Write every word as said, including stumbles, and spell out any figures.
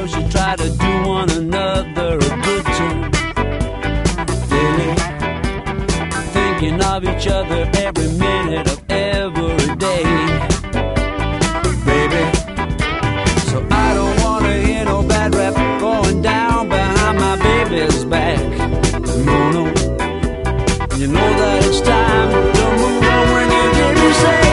we should try to do one another a good turn. Daily, thinking of each other every minute of every day. Baby, so I don't wanna hear no bad rap going down behind my baby's back. No, no, you know that it's time to move on when you hear me say